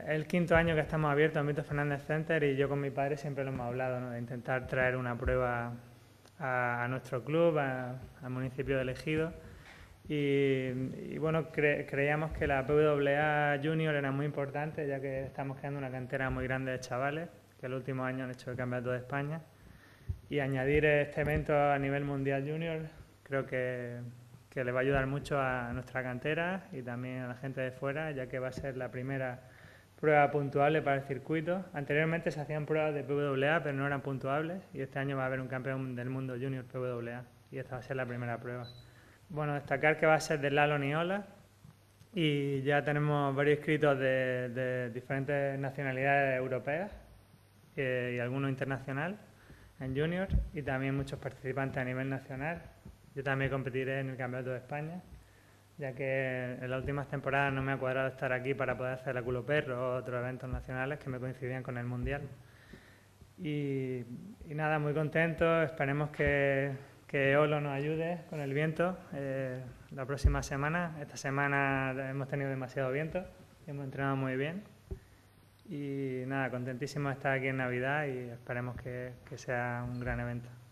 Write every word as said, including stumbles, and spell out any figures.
es el quinto año que estamos abiertos en Víctor Fernández Center y yo con mi padre siempre lo hemos hablado, ¿no? De intentar traer una prueba a, a nuestro club, a- al municipio de Ejido. Y, y bueno, cre- creíamos que la P W A Junior era muy importante, ya que estamos creando una cantera muy grande de chavales, que el último año han hecho el Campeonato de España. Y añadir este evento a nivel mundial junior creo que, que le va a ayudar mucho a nuestra cantera y también a la gente de fuera, ya que va a ser la primera prueba puntuable para el circuito. Anteriormente se hacían pruebas de P W A, pero no eran puntuables, y este año va a haber un campeón del mundo junior P W A, y esta va a ser la primera prueba. Bueno, destacar que va a ser de slalom y ola, y ya tenemos varios inscritos de, de diferentes nacionalidades europeas eh, y algunos internacional en junior, y también muchos participantes a nivel nacional. Yo también competiré en el Campeonato de España, ya que en las últimas temporadas no me ha cuadrado estar aquí para poder hacer la Culo Perro o otros eventos nacionales que me coincidían con el Mundial. Y, y nada, muy contento, esperemos que, que Olo nos ayude con el viento eh, la próxima semana. Esta semana hemos tenido demasiado viento, hemos entrenado muy bien y nada, contentísimo de estar aquí en Navidad y esperemos que, que sea un gran evento.